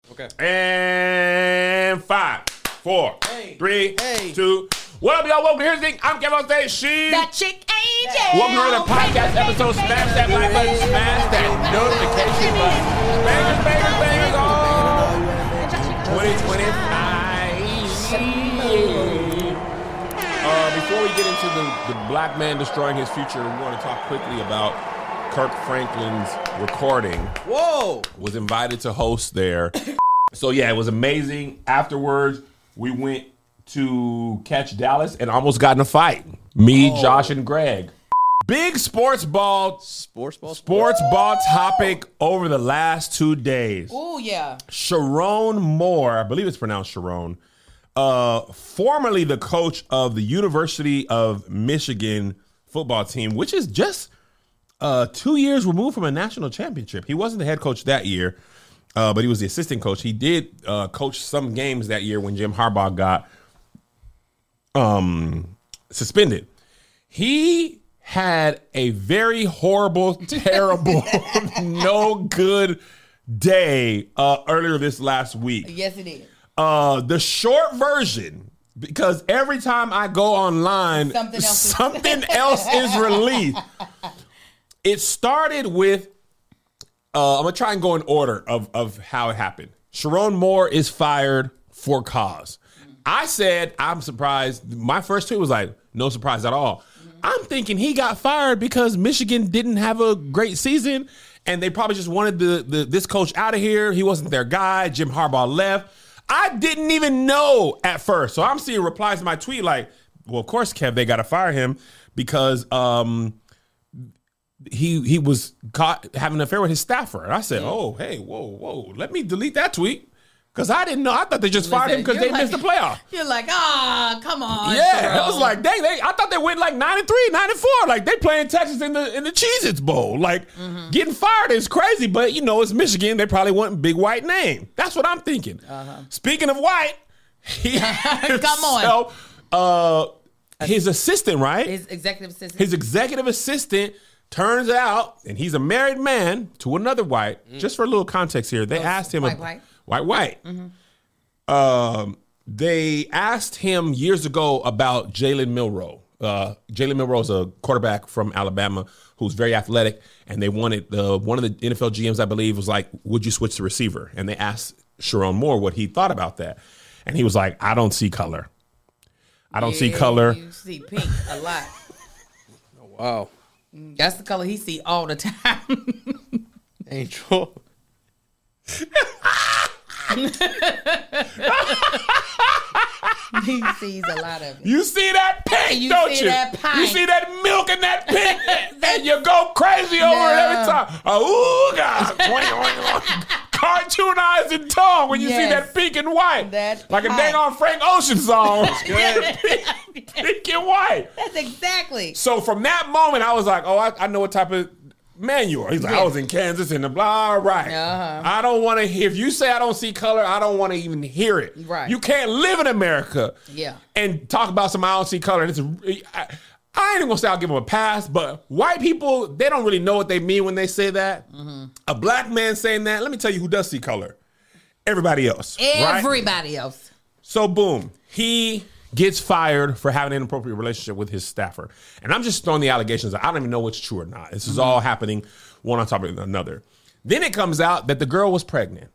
Okay. And 5, 4, 3, 2. What up, y'all? Welcome to Here's the Thing. I'm Kevin on stage. She's that chick Angel. Welcome to the podcast episode. Smash that like button. Smash that notification button. Bangers, bangers, bangers. Oh, 2025. Before we get into the black man destroying his future, we want to talk quickly about Kirk Franklin's recording. Whoa! Was invited to host there. So, yeah, it was amazing. Afterwards, we went to catch Dallas and almost got in a fight. Me, Josh, and Greg. Big sports ball topic over the last 2 days. Oh, yeah. Sharon Moore, I believe it's pronounced Sharon, formerly the coach of the University of Michigan football team, which is just 2 years removed from a national championship. He wasn't the head coach that year, but he was the assistant coach. He did coach some games that year when Jim Harbaugh got suspended. He had a very horrible, terrible, no good day earlier this last week. Yes, it is. The short version, because every time I go online, something else is released. It started with, I'm going to try and go in order of how it happened. Sharon Moore is fired for cause. I said, I'm surprised. My first tweet was like, no surprise at all. I'm thinking he got fired because Michigan didn't have a great season and they probably just wanted this coach out of here. He wasn't their guy. Jim Harbaugh left. I didn't even know at first. So I'm seeing replies to my tweet like, well, of course, Kev, they got to fire him because he was caught having an affair with his staffer. And I said, oh, hey, whoa, let me delete that tweet. Because I didn't know. I thought they just fired him because they missed the playoff. You're like, come on. Yeah, I was like, dang, I thought they went like 9-3, 9-4. Like they playing Texas in the Cheez-Its Bowl. Like getting fired is crazy, but you know, it's Michigan. They probably want big white name. That's what I'm thinking. Speaking of white, come on. His assistant, right? His executive assistant. His executive assistant turns out, and he's a married man to another white. Just for a little context here, they asked him white. They asked him years ago about Jalen Milroe. Jalen Milroe is a quarterback from Alabama who's very athletic, and they wanted one of the NFL GMs, I believe, was like, would you switch to receiver? And they asked Sharon Moore what he thought about that. And he was like, I don't see color. I don't see color. You see pink a lot. Oh, wow. That's the color he see all the time. Angel. He sees a lot of it. You see that pink, don't you? You see that milk and that pink, and you go crazy over it every time. Oh, God. Cartoonized and tongue when you see that pink and white. Like a dang on Frank Ocean song. Pink and white. That's exactly. So from that moment, I was like, I know what type of man you are. He's like, I was in Kansas and the blah, right. I don't want to hear, if you say I don't see color, I don't want to even hear it. Right. You can't live in America and talk about some I don't see color. I ain't even gonna say I'll give them a pass, but white people, they don't really know what they mean when they say that. A black man saying that, let me tell you who does see color. Everybody else. Everybody else. So boom, he gets fired for having an inappropriate relationship with his staffer. And I'm just throwing the allegations. I don't even know what's true or not. This is all happening one on top of another. Then it comes out that the girl was pregnant.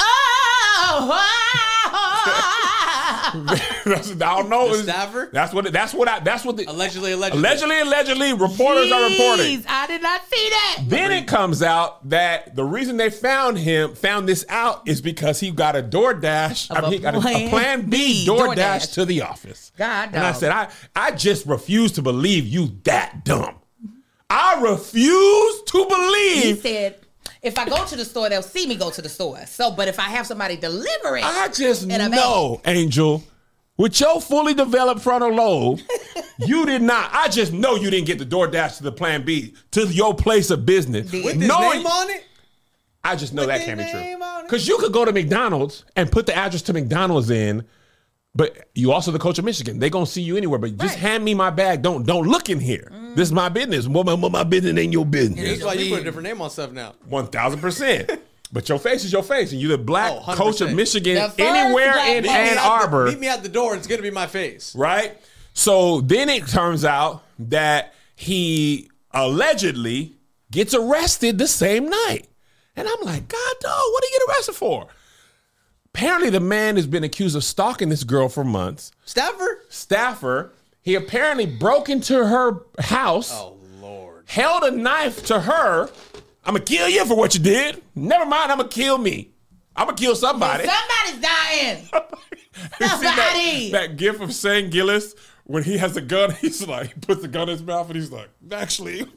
I don't know. The staffer? That's what the Allegedly. Reporters are reporting. I did not see that. Then it comes out that the reason they found this out is because he got a DoorDash. He got a Plan B DoorDash to the office. God, and I said, I just refuse to believe you that dumb. I refuse to believe. He said, if I go to the store, they'll see me go to the store. But if I have somebody deliver it, I just know, Angel, with your fully developed frontal lobe, you did not. I just know you didn't get the DoorDash to the Plan B to your place of business. With his name on it? I just know that can't be true. Because you could go to McDonald's and put the address to McDonald's in, but you also the coach of Michigan. They gonna see you anywhere. But just hand me my bag. Don't look in here. This is my business. My business ain't your business. That's why you put a different name on stuff now. 1000%. But your face is your face, and you're the black 100%. coach of Michigan The first anywhere black in coach. Ann Arbor. Meet me at the door. It's gonna be my face. Right? So then it turns out that he allegedly gets arrested the same night. And I'm like, God, dog, what did he get arrested for? Apparently, the man has been accused of stalking this girl for months. Staffer. He apparently broke into her house. Oh, Lord. Held a knife to her. I'm going to kill you for what you did. Never mind, I'm going to kill me. I'm going to kill somebody. Somebody's dying. You see Somebody. that gif of Shane Gillis when he has a gun, he's like, he puts the gun in his mouth and he's like, actually.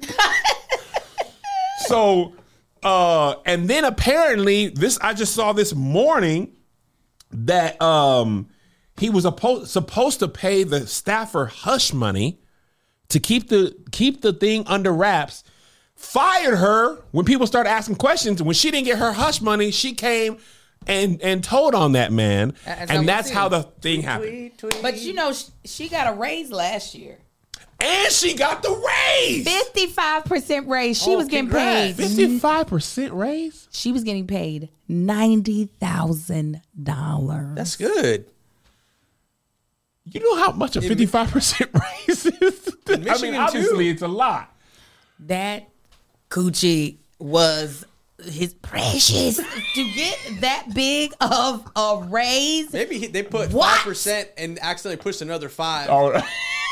So, and then apparently I just saw this morning that he was supposed to pay the staffer hush money to keep the thing under wraps. Fired her when people started asking questions. When she didn't get her hush money, she came and told on that man, and that's how the thing happened. But you know, she got a raise last year. And she got the raise. 55% raise. She was getting congrats. paid. 55% raise? She was getting paid $90,000. That's good. You know how much a 55% raise is? Michigan, obviously, too. it's a lot. That coochie was his precious to get that big of a raise. Maybe they put What? 5% and accidentally pushed another 5. Oh,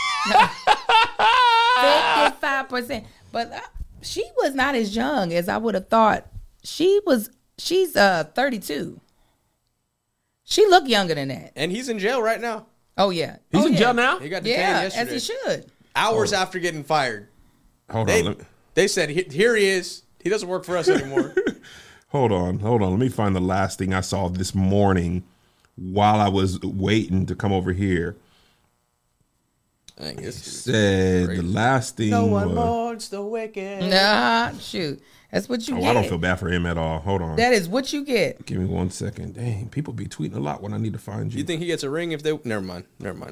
55%. But she was not as young as I would have thought. She's 32. She looked younger than that. And he's in jail right now. Oh yeah. he's Oh, in yeah. jail now? He got detained Yeah, yesterday. as he should. Hours after getting fired. Hold on. They said, here he is. He doesn't work for us anymore. Hold on. Let me find the last thing I saw this morning while I was waiting to come over here. I guess Said the last thing no one was... mourns the wicked. Nah, shoot. That's what you Oh, get. I don't feel bad for him at all. Hold on. That is what you get. Give me 1 second. Dang, people be tweeting a lot when I need to find you. You think he gets a ring if they... Never mind.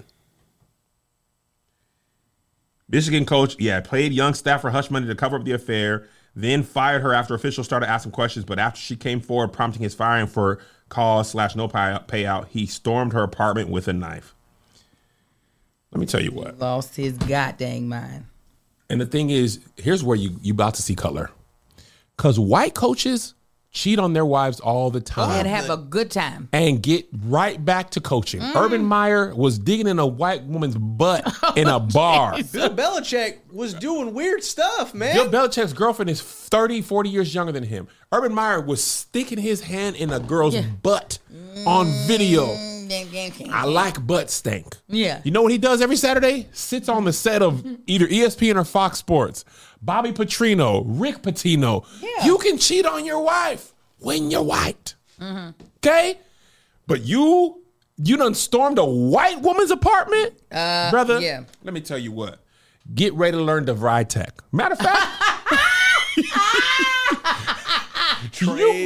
Michigan coach, paid young staffer hush money to cover up the affair, then fired her after officials started asking questions. But after she came forward prompting his firing for cause/no payout, he stormed her apartment with a knife. Let me tell you what. Lost his goddamn mind. And the thing is, here's where you about to see color. Because white coaches cheat on their wives all the time. And have a good time. And get right back to coaching. Urban Meyer was digging in a white woman's butt in a bar. Bill Belichick was doing weird stuff, man. Bill Belichick's girlfriend is 30, 40 years younger than him. Urban Meyer was sticking his hand in a girl's butt on video. I like butt stank. Yeah. You know what he does every Saturday? Sits on the set of either ESPN or Fox Sports. Bobby Petrino, Rick Pitino. Yeah. You can cheat on your wife when you're white. Okay? But you done stormed a white woman's apartment? Brother, yeah. let me tell you what. Get ready to learn DeVry Tech. Matter of fact, you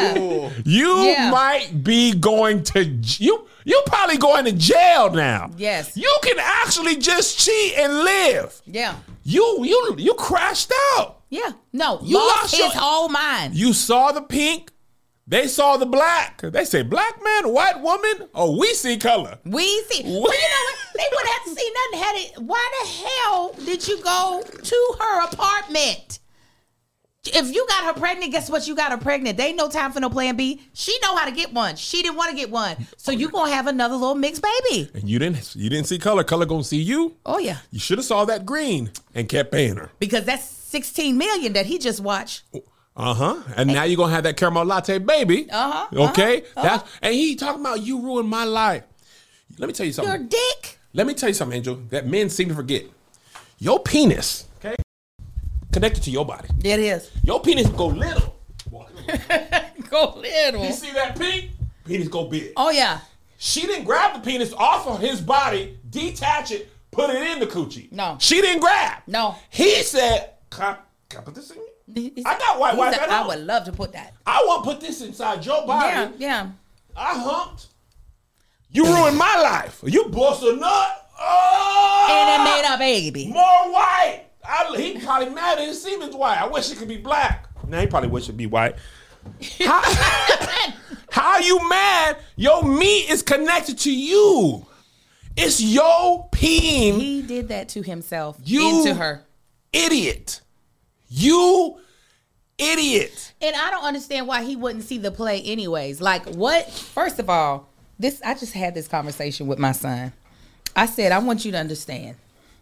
might be going to you probably going to jail now. Yes. You can actually just cheat and live. Yeah. You crashed out. Yeah. No. You lost lost his your- whole mind. You saw the pink. They saw the black. They say black man, white woman. Oh, we see color. We see. Well, you know what? They wouldn't have to see nothing had it. Why the hell did you go to her apartment? If you got her pregnant, guess what? You got her pregnant. They ain't no time for no plan B. She know how to get one. She didn't want to get one. So you gonna have another little mixed baby. And you didn't see color. Color gonna see you. Oh yeah. You should have saw that green and kept paying her. Because that's $16 million that he just watched. And now you're gonna have that caramel latte baby. Okay? That's and he talking about you ruined my life. Let me tell you something. Your dick. Let me tell you something, Angel, that men seem to forget. Your penis, okay, connected to your body. It is. Your penis go little. Go little. You see that pink? Penis go big. Oh yeah. She didn't grab the penis off of his body, detach it, put it in the coochie. No. She didn't grab. No. He said, can I put this in me? I got white wife at I home. would love to put that. I want to put this inside your body. Yeah, yeah. I humped. You ruined my life. You bust a nut. Oh! And it made a baby. More white. He probably mad at his semen's white. I wish it could be black. Now he probably wish it'd be white. How you mad? Your meat is connected to you. It's your peen. He did that to himself. You into her. Idiot. You idiot. And I don't understand why he wouldn't see the play anyways. Like, what? First of all, I just had this conversation with my son. I said, I want you to understand.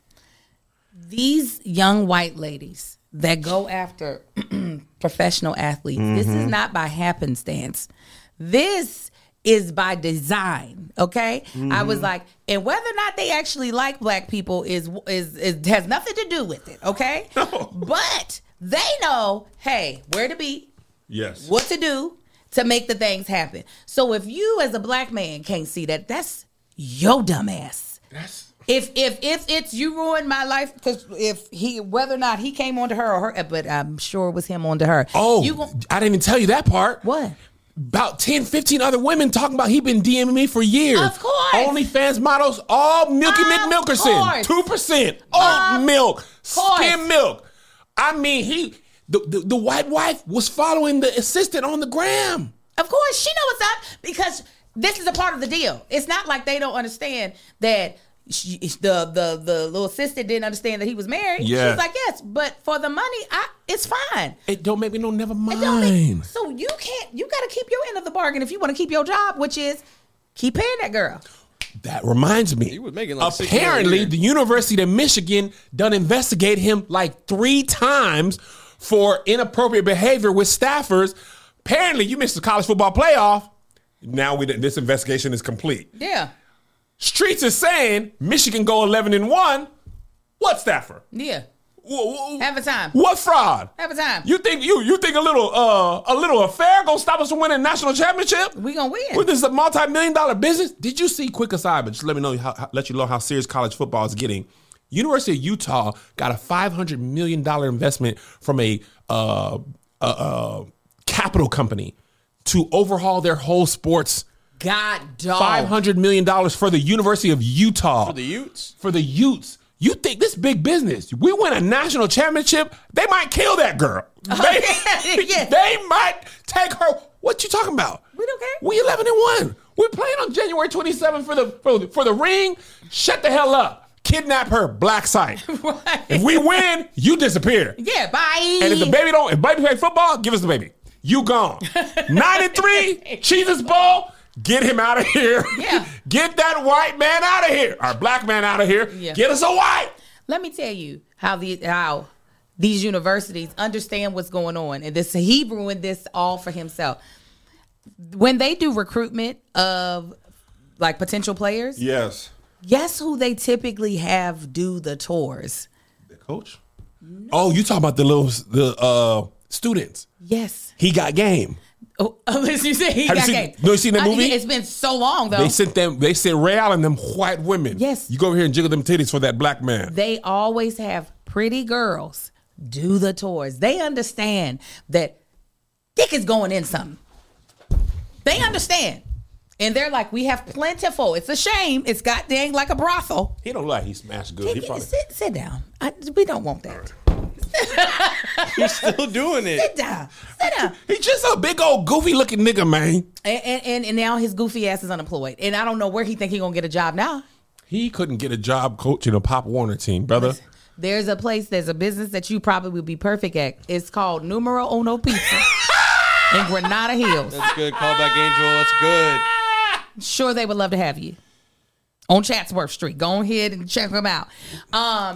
These young white ladies that go after professional athletes, this is not by happenstance. This is by design, okay? I was like, and whether or not they actually like black people is has nothing to do with it, okay? No. But they know, hey, where to be, Yes. what to do to make the things happen. So if you as a black man can't see that, that's your dumb ass. If it's you ruined my life, because whether or not he came onto her or her, but I'm sure it was him onto her. Oh, I didn't even tell you that part. What? About 10, 15 other women talking about he been DMing me for years. Of course. OnlyFans models, all Milky McMilkerson. 2%. Oat milk. Skim milk. I mean, the white wife was following the assistant on the gram. Of course, she know what's up, because this is a part of the deal. It's not like they don't understand that the little assistant didn't understand that he was married. Yeah. She was like, yes, but for the money, it's fine. It don't make me never mind. So you got to keep your end of the bargain if you want to keep your job, which is keep paying that girl. That reminds me. He was making like apparently, the University of Michigan done investigate him like 3 times for inappropriate behavior with staffers. Apparently, you missed the college football playoff. Now this investigation is complete. Yeah. Streets is saying Michigan go 11-1. What staffer? Yeah. Have a time. What fraud? Have a time. You think a little affair gonna stop us from winning a national championship? We gonna win. Well, this is a multi-million-dollar business. Did you see? Quick aside, but just let you know how serious college football is getting. University of Utah got a $500 million investment from a capital company to overhaul their whole sports. God dog. $500 million for the University of Utah. For the Utes? For the Utes. You think this big business? We win a national championship, they might kill that girl. They might take her. What you talking about? We don't care. We 11-1. We're playing on January 27th for the ring. Shut the hell up. Kidnap her, black site. Right. If we win, you disappear. Yeah, bye. And if baby play football, give us the baby. You gone. 9-3, Jesus Bowl. Get him out of here. Yeah. Get that white man out of here. Our black man out of here. Yeah. Get us a white. Let me tell you how these universities understand what's going on. And he ruined this all for himself. When they do recruitment of like potential players. Yes. Guess who they typically have do the tours? The coach? No. Oh, you talking about the students. Yes. He got game. Oh, unless you say Have you seen that movie? It's been so long though. They sent Ray Allen them white women. Yes. You go over here and jiggle them titties for that black man. They always have pretty girls do the tours. They understand that dick is going in something. They understand. And they're like, we have plentiful. It's a shame. It's got dang like a brothel. He don't like he smashed good. Sit down. We don't want that. He's still doing it. Sit down. He's just a big old goofy looking nigga, man. And now his goofy ass is unemployed. And I don't know where he think he gonna get a job now. He couldn't get a job coaching a Pop Warner team, brother. There's a business that you probably would be perfect at. It's called Numero Uno Pizza in Granada Hills. That's good. Call back, Angel. That's good. Sure, they would love to have you on Chatsworth Street. Go ahead and check them out. Go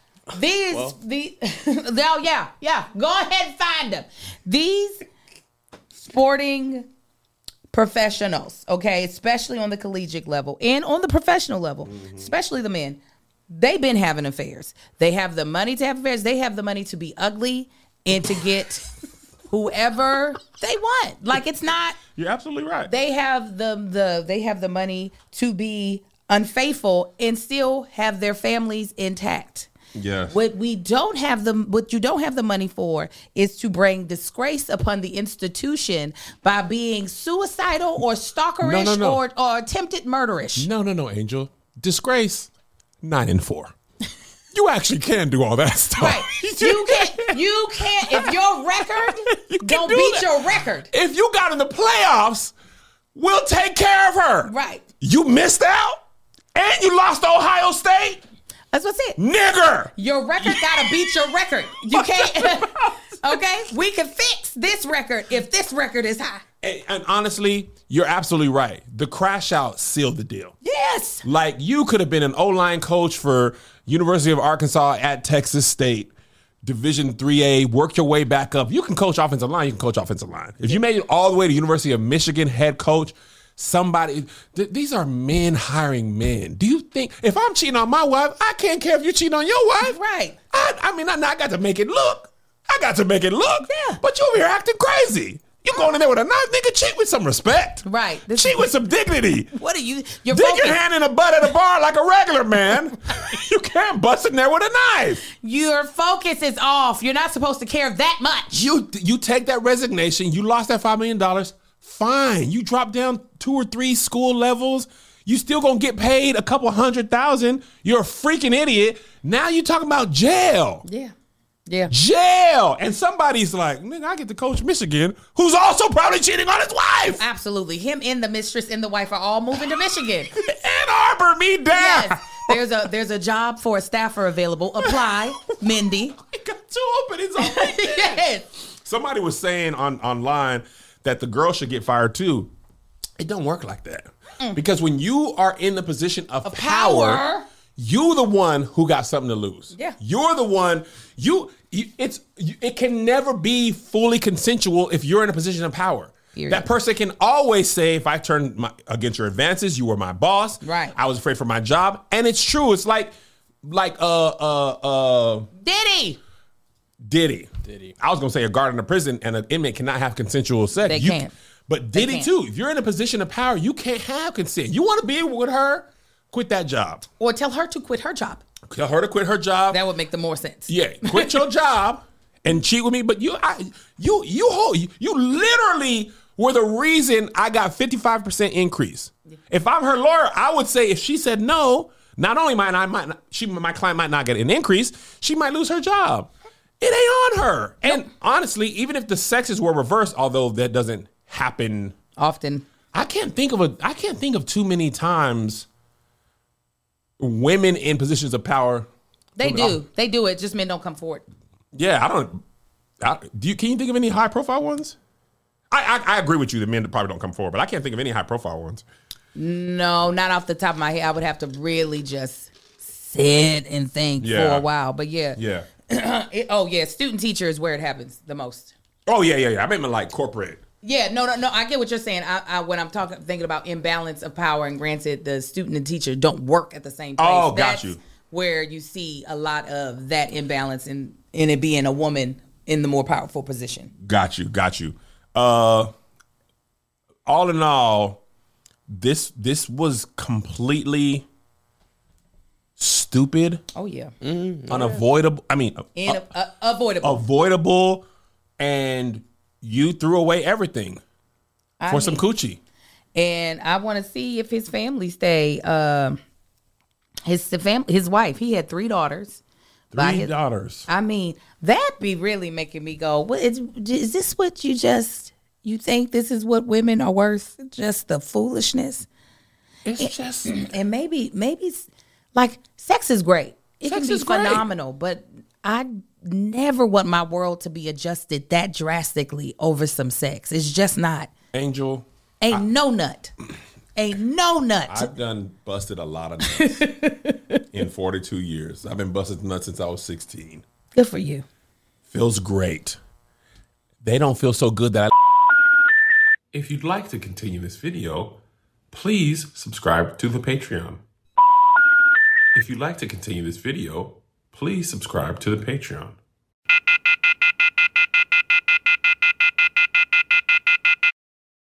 ahead and find them. These sporting professionals, okay, especially on the collegiate level and on the professional level, especially the men, they've been having affairs. They have the money to have affairs. They have the money to be ugly and to get whoever they want. Like, it's not. You're absolutely right. They have the money to be unfaithful and still have their families intact. Yes. What you don't have the money for is to bring disgrace upon the institution by being suicidal or stalkerish or attempted murderish. No, Angel. Disgrace, 9-4. You actually can do all that stuff. Right. You can't, if your record don't beat your record. If you got in the playoffs, we'll take care of her. Right. You missed out and you lost to Ohio State. That's what's it. Nigger. Your record gotta beat your record. You can't. Okay? We can fix this record if this record is high. And honestly, you're absolutely right. The crash out sealed the deal. Yes. Like, you could have been an O-line coach for University of Arkansas at Texas State, Division 3A, work your way back up. You can coach offensive line, you can coach offensive line. If you made it all the way to University of Michigan head coach, these are men hiring men. Do you think, if I'm cheating on my wife, I can't care if you're cheating on your wife? Right. I got to make it look. Yeah. But you over here acting crazy. You going in there with a knife, nigga, cheat with some respect. Right. Cheat with some dignity. What are you? Dig your hand in the butt at a bar like a regular man. You can't bust in there with a knife. Your focus is off. You're not supposed to care that much. You take that resignation. You lost that $5 million. Fine. You drop down 2 or 3 school levels. You still gonna get paid a couple $100,000. You're a freaking idiot. Now you talking about jail. Yeah. Yeah. Jail. And somebody's like, nigga, I get to coach Michigan, who's also probably cheating on his wife. Absolutely. Him and the mistress and the wife are all moving to Michigan. Ann Arbor, me down. Yes. There's a job for a staffer available. Apply, Mindy. We got 2 openings on LinkedIn. Yes. Somebody was saying online that the girl should get fired too. It don't work like that. Because when you are in the position of power, you the one who got something to lose. Yeah. You're the one, it can never be fully consensual if you're in a position of power. Period. That person can always say, if I turn against your advances, you were my boss. Right. I was afraid for my job. And it's true. It's like Diddy. I was going to say a guard in a prison and an inmate cannot have consensual sex. They can't. But Diddy too. If you're in a position of power, you can't have consent. You want to be with her, quit that job. Or tell her to quit her job. Tell her to quit her job. That would make the more sense. Yeah, quit your job and cheat with me. But you literally were the reason I got 55% increase. If I'm her lawyer, I would say if she said no, not only my client might not get an increase, she might lose her job. It ain't on her. Nope. And honestly, even if the sexes were reversed, although that doesn't happen often, I can't think of too many times women in positions of power. They do it. Just men don't come forward. Yeah, can you think of any high profile ones? I agree with you that men probably don't come forward, but I can't think of any high profile ones. No, not off the top of my head. I would have to really just sit and think for a while. But yeah. Student teacher is where it happens the most. Oh yeah. I meant like corporate. Yeah, no. I get what you're saying. I when I'm thinking about imbalance of power, and granted, the student and teacher don't work at the same place. Oh, got you. Where you see a lot of that imbalance in it being a woman in the more powerful position. Got you. All in all, this was completely stupid. Oh yeah. Unavoidable. I mean, avoidable, and you threw away everything for some coochie. And I want to see if his family stay. His wife. He had 3 daughters. 3 daughters. I mean, that'd be really making me go, "What is this? What you think this is what women are worth? Just the foolishness." And maybe like sex is great. It can be phenomenal, but I never want my world to be adjusted that drastically over some sex. It's just not. Angel. Ain't no nut. I've done busted a lot of nuts in 42 years. I've been busted nuts since I was 16. Good for you. Feels great. They don't feel so good that If you'd like to continue this video, please subscribe to the Patreon. If you'd like to continue this video, please subscribe to the Patreon.